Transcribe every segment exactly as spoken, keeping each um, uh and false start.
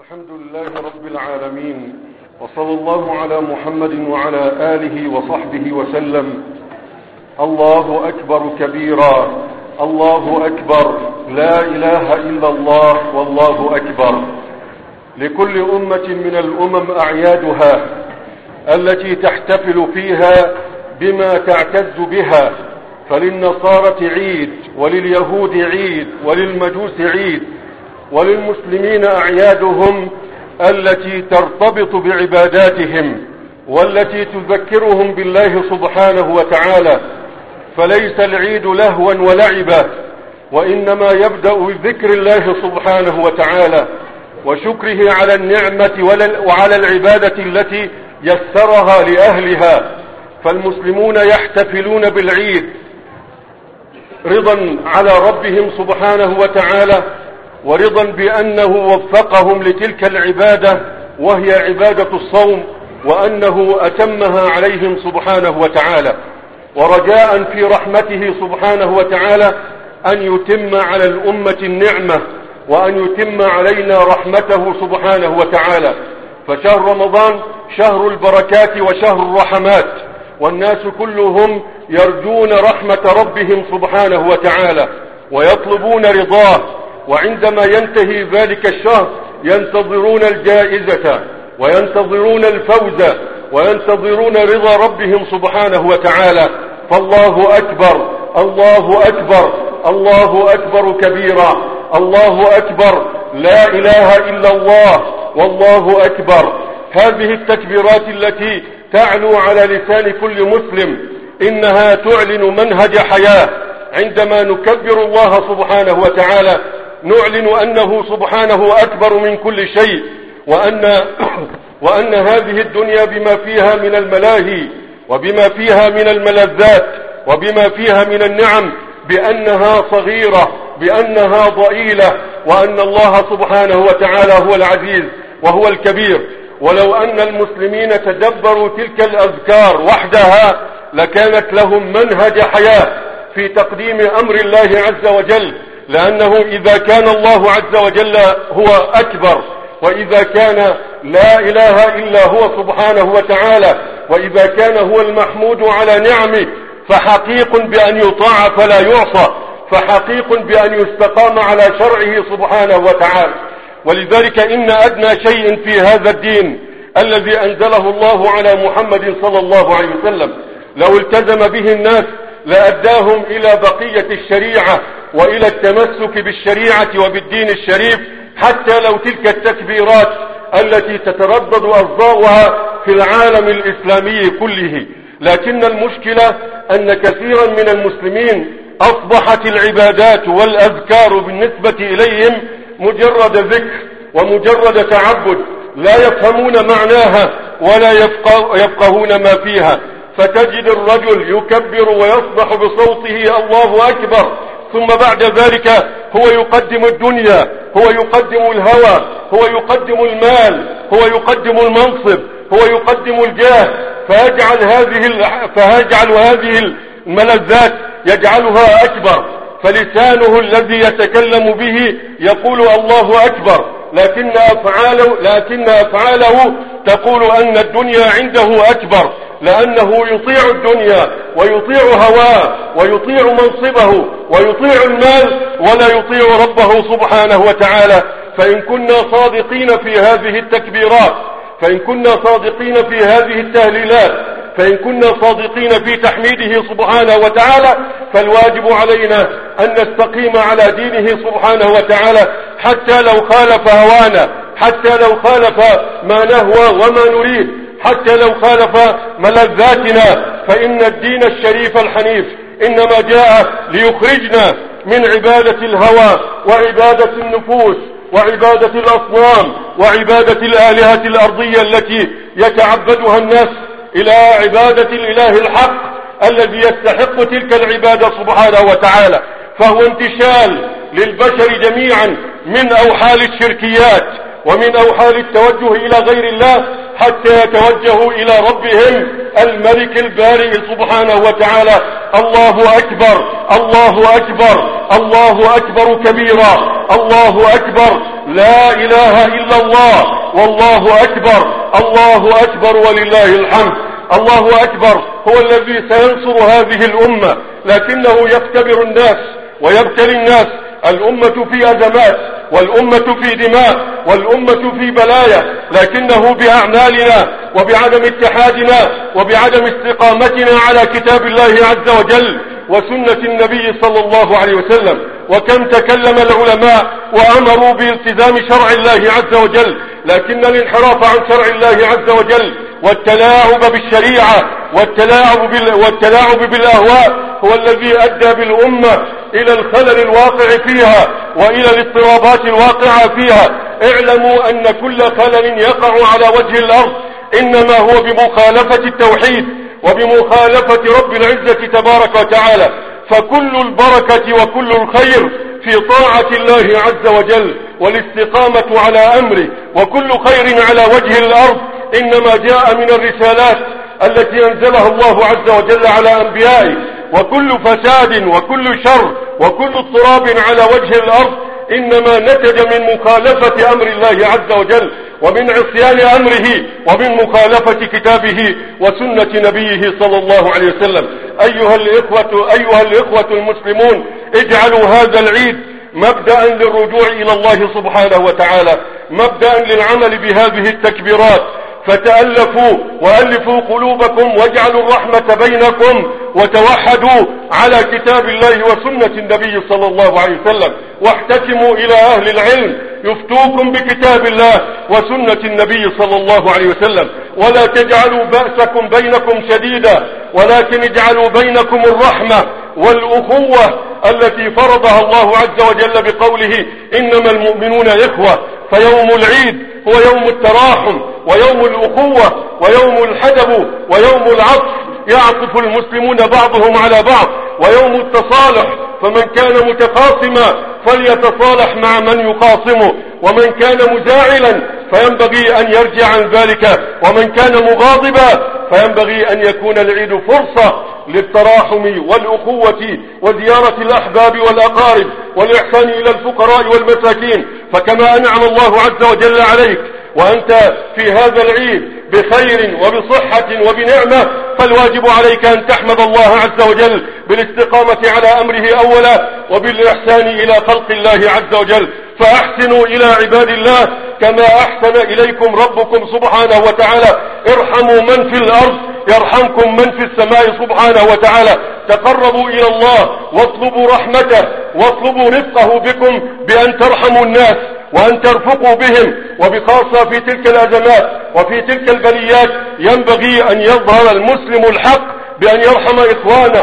الحمد لله رب العالمين، وصلى الله على محمد وعلى آله وصحبه وسلم. الله أكبر كبيرا، الله أكبر، لا إله إلا الله، والله أكبر. لكل أمة من الأمم أعيادها التي تحتفل فيها بما تعتز بها، فللنصارى عيد، ولليهود عيد، وللمجوس عيد، وللمسلمين أعيادهم التي ترتبط بعباداتهم والتي تذكرهم بالله سبحانه وتعالى. فليس العيد لهوا ولعبا، وإنما يبدأ بذكر الله سبحانه وتعالى وشكره على النعمة وعلى العبادة التي يسرها لأهلها. فالمسلمون يحتفلون بالعيد رضا على ربهم سبحانه وتعالى، ورضا بأنه وفقهم لتلك العبادة وهي عبادة الصوم، وأنه أتمها عليهم سبحانه وتعالى، ورجاء في رحمته سبحانه وتعالى أن يتم على الأمة النعمة وأن يتم علينا رحمته سبحانه وتعالى. فشهر رمضان شهر البركات وشهر الرحمات، والناس كلهم يرجون رحمة ربهم سبحانه وتعالى ويطلبون رضاه، وعندما ينتهي ذلك الشهر ينتظرون الجائزة وينتظرون الفوز وينتظرون رضا ربهم سبحانه وتعالى. فالله أكبر، الله أكبر، الله أكبر كبيرا، الله أكبر، لا إله إلا الله، والله أكبر. هذه التكبيرات التي تعلو على لسان كل مسلم إنها تعلن منهج حياة. عندما نكبر الله سبحانه وتعالى نعلن أنه سبحانه أكبر من كل شيء، وأن, وأن هذه الدنيا بما فيها من الملاهي وبما فيها من الملذات وبما فيها من النعم بأنها صغيرة، بأنها ضئيلة، وأن الله سبحانه وتعالى هو العزيز وهو الكبير. ولو أن المسلمين تدبروا تلك الأذكار وحدها لكانت لهم منهج حياة في تقديم أمر الله عز وجل، لأنه إذا كان الله عز وجل هو أكبر، وإذا كان لا إله إلا هو سبحانه وتعالى، وإذا كان هو المحمود على نعمه، فحقيق بأن يطاع فلا يعصى، فحقيق بأن يستقام على شرعه سبحانه وتعالى. ولذلك إن أدنى شيء في هذا الدين الذي أنزله الله على محمد صلى الله عليه وسلم لو التزم به الناس لأداهم إلى بقية الشريعة وإلى التمسك بالشريعة وبالدين الشريف، حتى لو تلك التكبيرات التي تتردد أصداؤها في العالم الإسلامي كله. لكن المشكلة أن كثيرا من المسلمين أصبحت العبادات والأذكار بالنسبة إليهم مجرد ذكر ومجرد تعبد، لا يفهمون معناها ولا يفقهون ما فيها. فتجد الرجل يكبر ويصبح بصوته الله أكبر، ثم بعد ذلك هو يقدم الدنيا، هو يقدم الهوى، هو يقدم المال، هو يقدم المنصب، هو يقدم الجاه، فيجعل هذه فيجعل هذه الملذات يجعلها أكبر. فلسانه الذي يتكلم به يقول الله أكبر، لكن أفعاله, لكن أفعاله تقول أن الدنيا عنده أكبر، لأنه يطيع الدنيا ويطيع هواه ويطيع منصبه ويطيع المال ولا يطيع ربه سبحانه وتعالى. فإن كنا صادقين في هذه التكبيرات، فإن كنا صادقين في هذه التهليلات، فإن كنا صادقين في تحميده سبحانه وتعالى، فالواجب علينا أن نستقيم على دينه سبحانه وتعالى حتى لو خالف هوانا، حتى لو خالف ما نهوى وما نريد، حتى لو خالف ملذاتنا. فإن الدين الشريف الحنيف إنما جاء ليخرجنا من عبادة الهوى وعبادة النفوس وعبادة الأصنام وعبادة الآلهة الأرضية التي يتعبدها الناس إلى عبادة الإله الحق الذي يستحق تلك العبادة سبحانه وتعالى. فهو انتشال للبشر جميعا من أوحال الشركيات ومن أوحال التوجه إلى غير الله حتى يتوجهوا إلى ربهم الملك البارئ سبحانه وتعالى. الله أكبر، الله أكبر، الله أكبر كبيرا، الله أكبر، لا إله إلا الله، والله أكبر، الله أكبر ولله الحمد. الله أكبر هو الذي سينصر هذه الأمة، لكنه يختبر الناس ويبتلي الناس. الأمة في أزمات، والأمة في دماء، والأمة في بلايا، لكنه بأعمالنا وبعدم اتحادنا وبعدم استقامتنا على كتاب الله عز وجل وسنة النبي صلى الله عليه وسلم. وكم تكلم العلماء وأمروا بالتزام شرع الله عز وجل، لكن الانحراف عن شرع الله عز وجل والتلاعب بالشريعة والتلاعب, بال... والتلاعب بالأهواء هو الذي أدى بالأمة إلى الخلل الواقع فيها وإلى الاضطرابات الواقعة فيها. اعلموا أن كل خلل يقع على وجه الأرض إنما هو بمخالفة التوحيد وبمخالفة رب العزة تبارك وتعالى، فكل البركة وكل الخير في طاعة الله عز وجل والاستقامة على أمره، وكل خير على وجه الأرض إنما جاء من الرسالات التي أنزلها الله عز وجل على أنبيائه، وكل فساد وكل شر وكل اضطراب على وجه الأرض إنما نتج من مخالفة أمر الله عز وجل ومن عصيان أمره ومن مخالفة كتابه وسنة نبيه صلى الله عليه وسلم. أيها الإخوة, أيها الإخوة المسلمون، اجعلوا هذا العيد مبدأ للرجوع إلى الله سبحانه وتعالى، مبدأ للعمل بهذه التكبيرات، فتألفوا وألفوا قلوبكم واجعلوا الرحمة بينكم وتوحدوا على كتاب الله وسنة النبي صلى الله عليه وسلم، واحتكموا إلى أهل العلم يفتوكم بكتاب الله وسنة النبي صلى الله عليه وسلم. ولا تجعلوا بأسكم بينكم شديدا، ولكن اجعلوا بينكم الرحمة والأخوة التي فرضها الله عز وجل بقوله إنما المؤمنون إخوة. فيوم العيد هو يوم التراحم ويوم الأخوة ويوم الحدب ويوم العطف، يعطف المسلمون بعضهم على بعض، ويوم التصالح، فمن كان متخاصما فليتصالح مع من يخاصمه، ومن كان مزاعلا فينبغي أن يرجع عن ذلك، ومن كان مغاضبا فينبغي أن يكون العيد فرصة للتراحم والأخوة وزيارة الأحباب والأقارب والإحسان إلى الفقراء والمساكين. فكما أنعم الله عز وجل عليك وأنت في هذا العيد بخير وبصحة وبنعمة، فالواجب عليك أن تحمد الله عز وجل بالاستقامة على أمره أولا وبالإحسان إلى خلق الله عز وجل. فأحسنوا إلى عباد الله كما أحسن إليكم ربكم سبحانه وتعالى. ارحموا من في الأرض يرحمكم من في السماء سبحانه وتعالى. تقربوا إلى الله واطلبوا رحمته واطلبوا رزقه بكم بأن ترحموا الناس وأن ترفقوا بهم، وبخاصة في تلك الأزمات وفي تلك البليات ينبغي أن يظهر المسلم الحق بأن يرحم إخوانه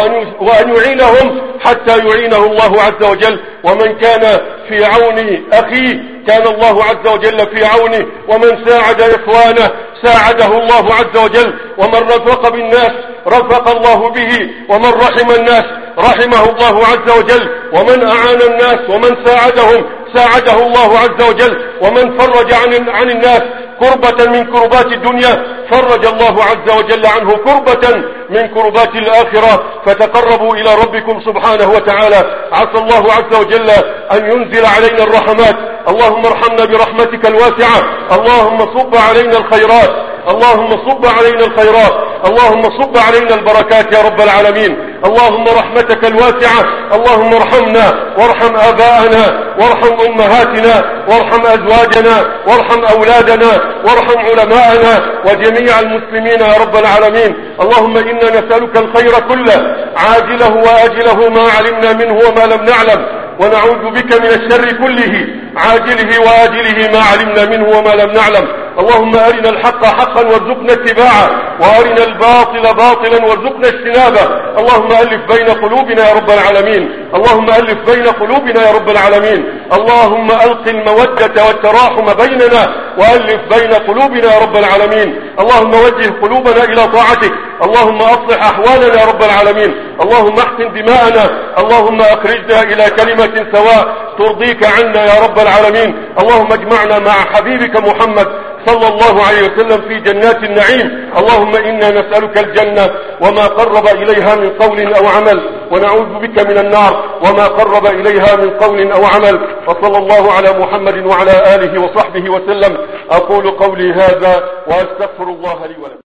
وأن يعينهم حتى يعينه الله عز وجل. ومن كان في عون أخيه كان الله عز وجل في عونه، ومن ساعد إخوانه ساعده الله عز وجل، ومن رفق بالناس رفق الله به، ومن رحم الناس رحمه الله عز وجل، ومن أعان الناس ومن ساعدهم ساعده الله عز وجل، ومن فرج عن, عن الناس كربة من كربات الدنيا فرج الله عز وجل عنه كربة من كربات الآخرة. فتقربوا إلى ربكم سبحانه وتعالى. عسى الله عز وجل أن ينزل علينا الرحمات. اللهم ارحمنا برحمتك الواسعة، اللهم صب علينا الخيرات، اللهم صب علينا الخيرات، اللهم صب علينا البركات يا رب العالمين. اللهم رحمتك الواسعة، اللهم ارحمنا وارحم آباءنا وارحم أمهاتنا وارحم أزواجنا وارحم أولادنا وارحم علماءنا وجميع المسلمين يا رب العالمين. اللهم إنا نسألك الخير كله عاجله وآجله ما علمنا منه وما لم نعلم، ونعوذ بك من الشر كله عاجله وآجله ما علمنا منه وما لم نعلم. اللهم أرنا الحق حقا وارزقنا اتباعه، وأرنا الباطل باطلا وارزقنا اجتنابه. اللهم ألف بين قلوبنا يا رب العالمين، اللهم ألف بين قلوبنا يا رب العالمين. اللهم ألق المودة والتراحم بيننا وألف بين قلوبنا يا رب العالمين. اللهم وجه قلوبنا إلى طاعتك، اللهم أصلح أحوالنا يا رب العالمين. اللهم احسن دماءنا، اللهم أخرجنا إلى كلمة سواء ترضيك عنا يا رب العالمين. اللهم اجمعنا مع حبيبك محمد صلى الله عليه وسلم في جنات النعيم. اللهم إنا نسألك الجنة وما قرب إليها من قول أو عمل. ونعوذ بك من النار وما قرب إليها من قول أو عمل. وصلى الله على محمد وعلى آله وصحبه وسلم. أقول قولي هذا وأستغفر الله لي ولكم.